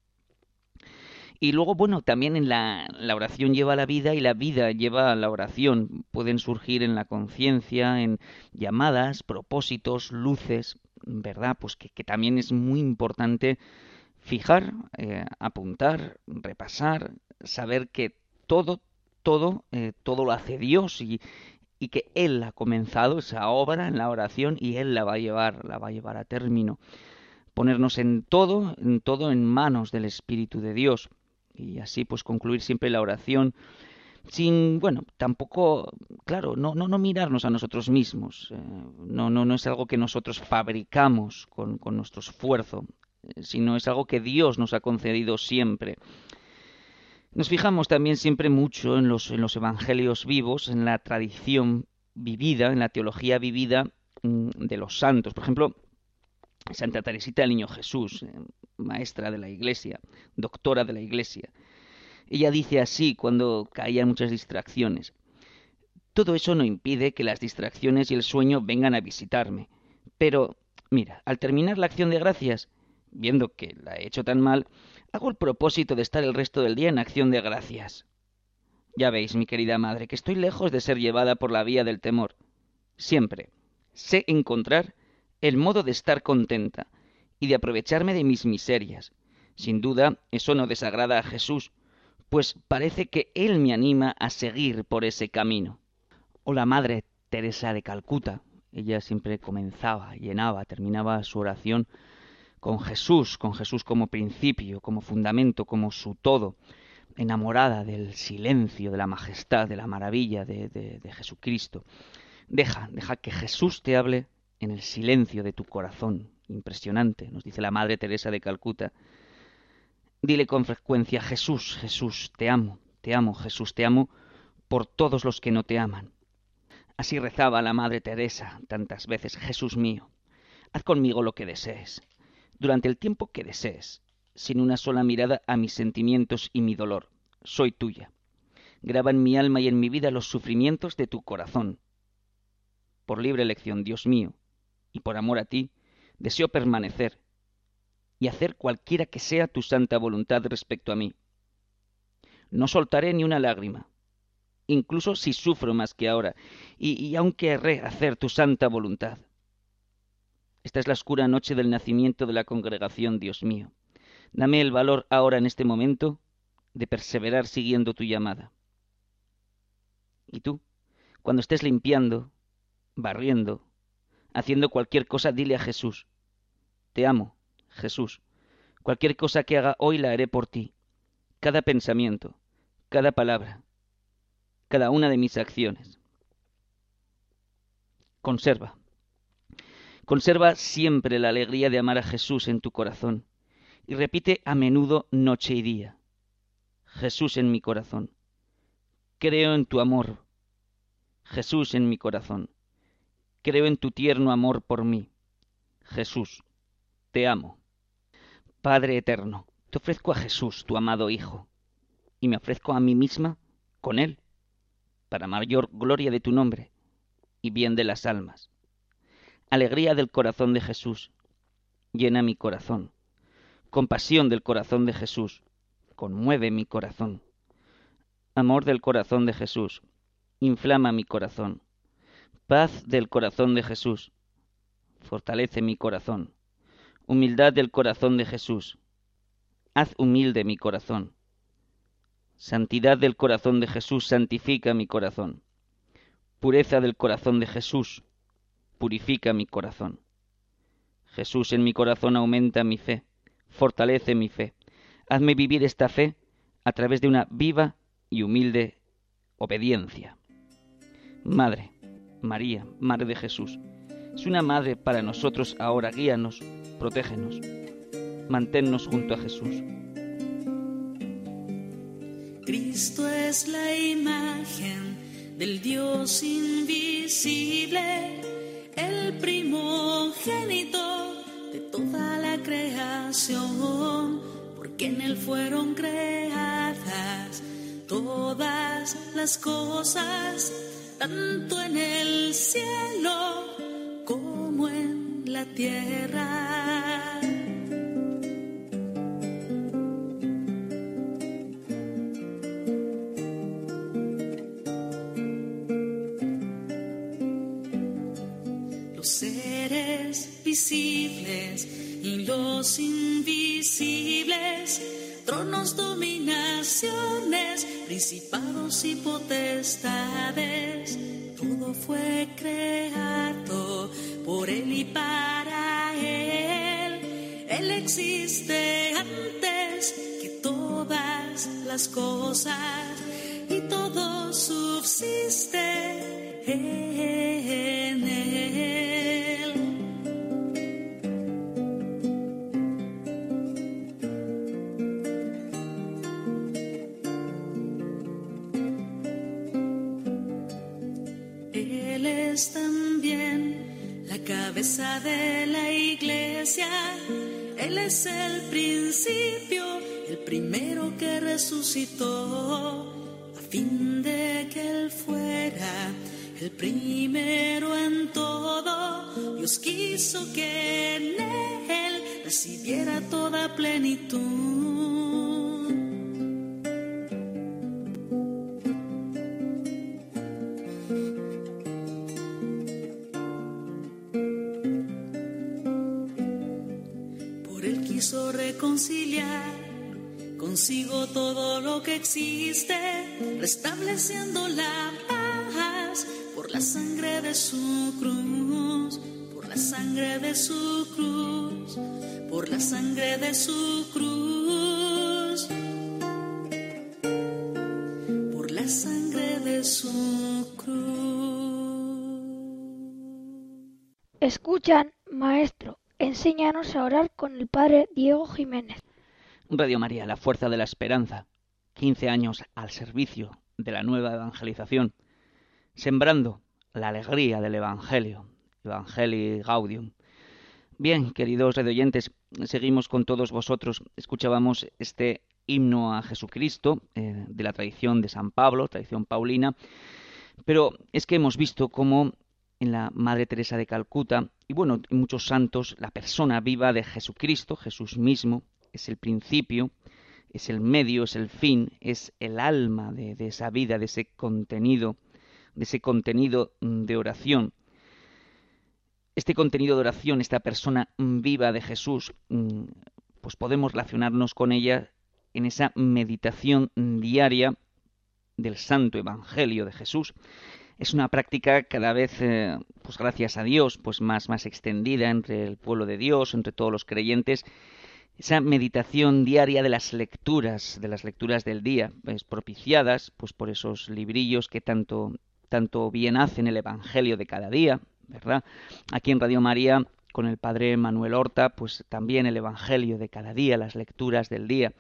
Y luego, bueno, también en la, la oración lleva la vida y la vida lleva a la oración. Pueden surgir en la conciencia, en llamadas, propósitos, luces, ¿verdad? Pues que, que también es muy importante fijar, eh, apuntar, repasar, saber que todo, todo, eh, todo lo hace Dios y, y que Él ha comenzado esa obra en la oración y Él la va a llevar, la va a llevar a término. Ponernos en todo, en todo en manos del Espíritu de Dios. Y así pues concluir siempre la oración sin, bueno, tampoco, claro, no, no, no mirarnos a nosotros mismos, eh, no, no, no es algo que nosotros fabricamos con, con nuestro esfuerzo, eh, sino es algo que Dios nos ha concedido siempre. Nos fijamos también siempre mucho en los, en los evangelios vivos, en la tradición vivida, en la teología vivida mmm, de los santos. Por ejemplo, Santa Teresita del Niño Jesús, eh, maestra de la Iglesia, doctora de la Iglesia. Ella dice así cuando caían muchas distracciones: todo eso no impide que las distracciones y el sueño vengan a visitarme. Pero, mira, al terminar la acción de gracias, viendo que la he hecho tan mal, hago el propósito de estar el resto del día en acción de gracias. Ya veis, mi querida madre, que estoy lejos de ser llevada por la vía del temor. Siempre sé encontrar el modo de estar contenta y de aprovecharme de mis miserias. Sin duda, eso no desagrada a Jesús, pues parece que Él me anima a seguir por ese camino. O la Madre Teresa de Calcuta, ella siempre comenzaba, llenaba, terminaba su oración con Jesús, con Jesús como principio, como fundamento, como su todo, enamorada del silencio, de la majestad, de la maravilla de, de, de Jesucristo. Deja, deja que Jesús te hable en el silencio de tu corazón. Impresionante, nos dice la Madre Teresa de Calcuta. Dile con frecuencia: Jesús, Jesús, te amo, te amo, Jesús, te amo por todos los que no te aman. Así rezaba la Madre Teresa tantas veces: Jesús mío, haz conmigo lo que desees, durante el tiempo que desees, sin una sola mirada a mis sentimientos y mi dolor. Soy tuya. Graba en mi alma y en mi vida los sufrimientos de tu corazón. Por libre elección, Dios mío, y por amor a ti, deseo permanecer y hacer cualquiera que sea tu santa voluntad respecto a mí. No soltaré ni una lágrima, incluso si sufro más que ahora, y, y aún querré hacer tu santa voluntad. Esta es la oscura noche del nacimiento de la congregación, Dios mío. Dame el valor ahora en este momento de perseverar siguiendo tu llamada. Y tú, cuando estés limpiando, barriendo, haciendo cualquier cosa, dile a Jesús: te amo, Jesús. Cualquier cosa que haga hoy la haré por ti. Cada pensamiento, cada palabra, cada una de mis acciones. Conserva, Conserva siempre la alegría de amar a Jesús en tu corazón y repite a menudo noche y día: Jesús en mi corazón, creo en tu amor. Jesús en mi corazón, creo en tu tierno amor por mí. Jesús, te amo. Padre eterno, te ofrezco a Jesús, tu amado Hijo, y me ofrezco a mí misma con Él, para mayor gloria de tu nombre y bien de las almas. Alegría del corazón de Jesús, llena mi corazón. Compasión del corazón de Jesús, conmueve mi corazón. Amor del corazón de Jesús, inflama mi corazón. Paz del corazón de Jesús, fortalece mi corazón. Humildad del corazón de Jesús, haz humilde mi corazón. Santidad del corazón de Jesús, santifica mi corazón. Pureza del corazón de Jesús, purifica mi corazón. Jesús en mi corazón aumenta mi fe, fortalece mi fe. Hazme vivir esta fe a través de una viva y humilde obediencia. Madre, María, Madre de Jesús, es una madre para nosotros ahora. Guíanos, protégenos, manténnos junto a Jesús. Cristo es la imagen del Dios invisible, el primogénito de toda la creación, porque en Él fueron creadas todas las cosas, tanto en el cielo como en la tierra. Los seres visibles y los invisibles, tronos, dominaciones, principados y potestades, todo fue creado por Él y para Él. Él existe antes que todas las cosas y todo subsiste en Él. Él es también la cabeza de la iglesia. Él es el principio, el primero que resucitó, a fin de que Él fuera el primero en todo. Dios quiso que en Él recibiera toda plenitud. Quiso reconciliar consigo todo lo que existe, restableciendo la paz por la sangre de su cruz, por la sangre de su cruz, por la sangre de su cruz, por la sangre de su cruz. Escuchan, maestro. Enséñanos a orar con el Padre Diego Jiménez. Radio María, la fuerza de la esperanza. quince años al servicio de la nueva evangelización, sembrando la alegría del Evangelio, Evangelii Gaudium. Bien, queridos radioyentes, seguimos con todos vosotros. Escuchábamos este himno a Jesucristo eh, de la tradición de San Pablo, tradición paulina, pero es que hemos visto cómo en la Madre Teresa de Calcuta, y bueno, en muchos santos, la persona viva de Jesucristo, Jesús mismo, es el principio, es el medio, es el fin, es el alma de, de esa vida, de ese contenido, de ese contenido de oración. Este contenido de oración, esta persona viva de Jesús, pues podemos relacionarnos con ella en esa meditación diaria del Santo Evangelio de Jesús. Es una práctica cada vez, eh, pues gracias a Dios, pues más, más extendida entre el pueblo de Dios, entre todos los creyentes. Esa meditación diaria de las lecturas, de las lecturas del día, pues propiciadas pues por esos librillos que tanto, tanto bien hacen el Evangelio de cada día, ¿verdad? Aquí en Radio María, con el Padre Manuel Horta, pues también el Evangelio de cada día, las lecturas del día.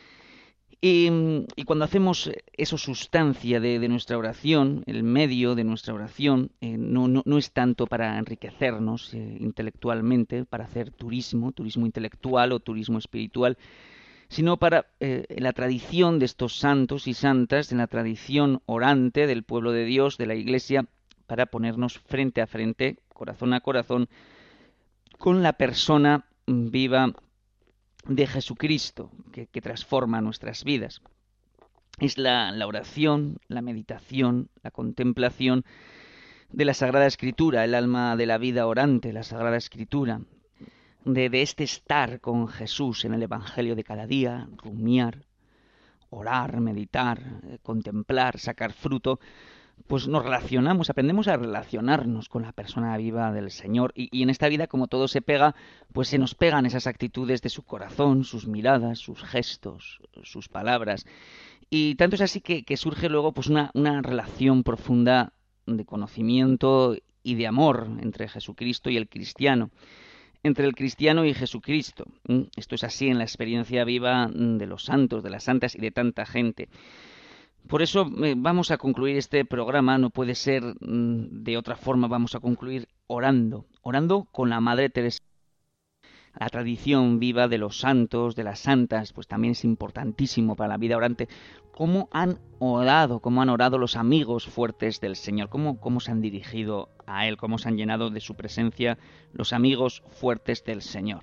Y, y cuando hacemos eso sustancia de, de nuestra oración, el medio de nuestra oración, eh, no, no, no es tanto para enriquecernos eh, intelectualmente, para hacer turismo, turismo intelectual o turismo espiritual, sino para eh, en la tradición de estos santos y santas, en la tradición orante del pueblo de Dios, de la Iglesia, para ponernos frente a frente, corazón a corazón, con la persona viva de Jesucristo, que, que transforma nuestras vidas. Es la, la oración, la meditación, la contemplación de la Sagrada Escritura, el alma de la vida orante, la Sagrada Escritura, de, de este estar con Jesús en el Evangelio de cada día, rumiar, orar, meditar, eh, contemplar, sacar fruto. Pues nos relacionamos, aprendemos a relacionarnos con la persona viva del Señor y, y en esta vida, como todo se pega, pues se nos pegan esas actitudes de su corazón, sus miradas, sus gestos, sus palabras. Y tanto es así que, que surge luego pues una, una relación profunda de conocimiento y de amor entre Jesucristo y el cristiano, entre el cristiano y Jesucristo. Esto es así en la experiencia viva de los santos, de las santas y de tanta gente. Por eso eh, vamos a concluir este programa, no puede ser mm, de otra forma, vamos a concluir orando, orando con la Madre Teresa. La tradición viva de los santos, de las santas, pues también es importantísimo para la vida orante. ¿Cómo han orado, cómo han orado los amigos fuertes del Señor? ¿Cómo, cómo se han dirigido a Él? ¿Cómo se han llenado de su presencia los amigos fuertes del Señor?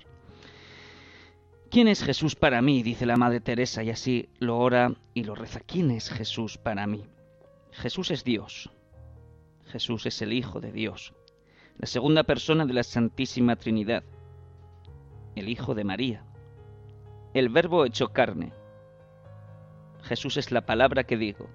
¿Quién es Jesús para mí?, dice la Madre Teresa, y así lo ora y lo reza. ¿Quién es Jesús para mí? Jesús es Dios. Jesús es el Hijo de Dios, la segunda persona de la Santísima Trinidad, el Hijo de María, el Verbo hecho carne. Jesús es la palabra que digo,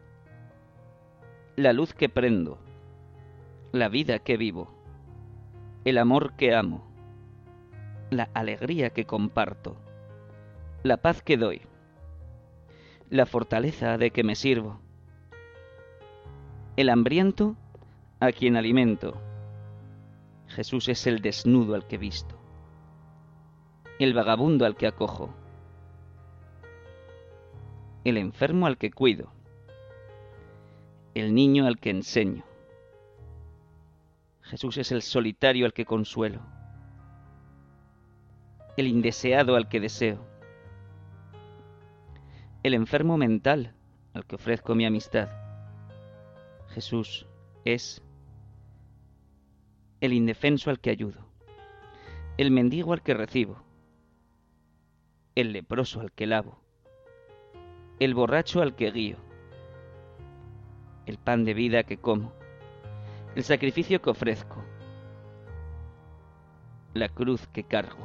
la luz que prendo, la vida que vivo, el amor que amo, la alegría que comparto, la paz que doy, la fortaleza de que me sirvo, el hambriento a quien alimento. Jesús es el desnudo al que visto, el vagabundo al que acojo, el enfermo al que cuido, el niño al que enseño. Jesús es el solitario al que consuelo, el indeseado al que deseo, el enfermo mental al que ofrezco mi amistad. Jesús es el indefenso al que ayudo, el mendigo al que recibo, el leproso al que lavo, el borracho al que guío, el pan de vida que como, el sacrificio que ofrezco, la cruz que cargo,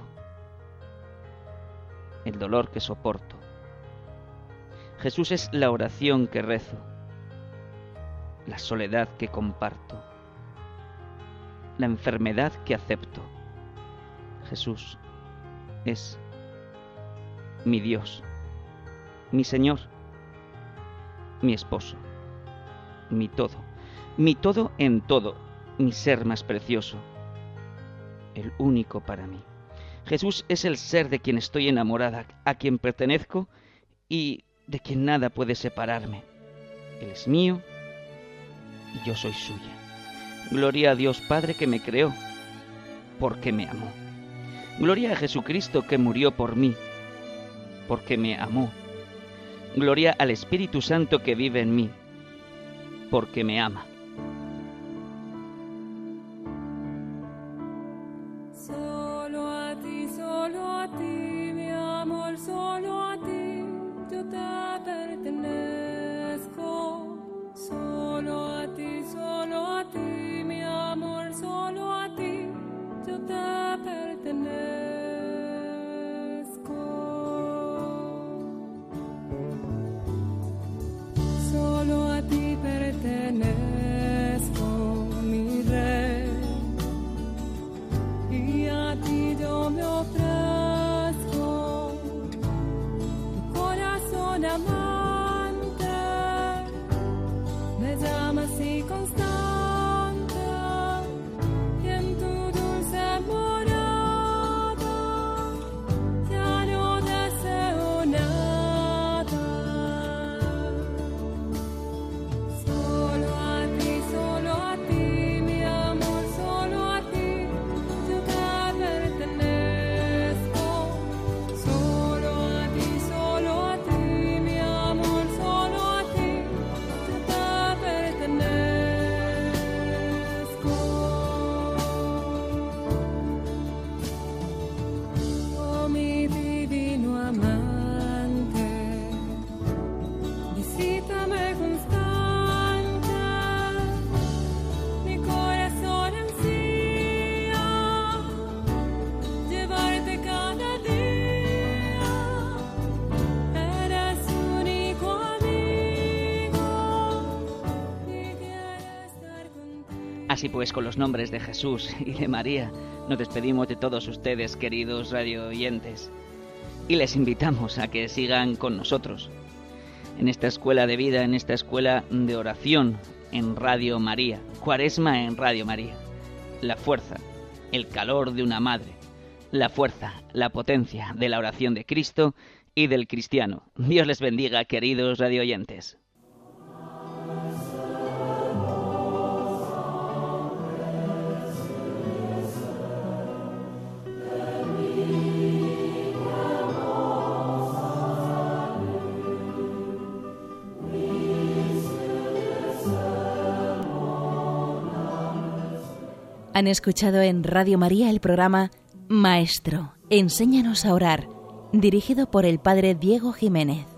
el dolor que soporto. Jesús es la oración que rezo, la soledad que comparto, la enfermedad que acepto. Jesús es mi Dios, mi Señor, mi esposo, mi todo, mi todo en todo, mi ser más precioso, el único para mí. Jesús es el ser de quien estoy enamorada, a quien pertenezco y de quien nada puede separarme. Él es mío y yo soy suya. Gloria a Dios Padre que me creó, porque me amó. Gloria a Jesucristo que murió por mí, porque me amó. Gloria al Espíritu Santo que vive en mí, porque me ama. Solo a ti, solo a ti, mi amor, solo a ti, yo te pertenezco. Solo a ti, solo a ti, mi amor, solo a ti, yo te pertenezco. Solo a ti pertenezco, mi rey, y a ti yo me ofrezco. Así pues, con los nombres de Jesús y de María, nos despedimos de todos ustedes, queridos radio oyentes, y les invitamos a que sigan con nosotros en esta escuela de vida, en esta escuela de oración en Radio María, Cuaresma en Radio María. La fuerza, el calor de una madre, la fuerza, la potencia de la oración de Cristo y del cristiano. Dios les bendiga, queridos radio oyentes. Han escuchado en Radio María el programa Maestro, enséñanos a orar, dirigido por el padre Diego Jiménez.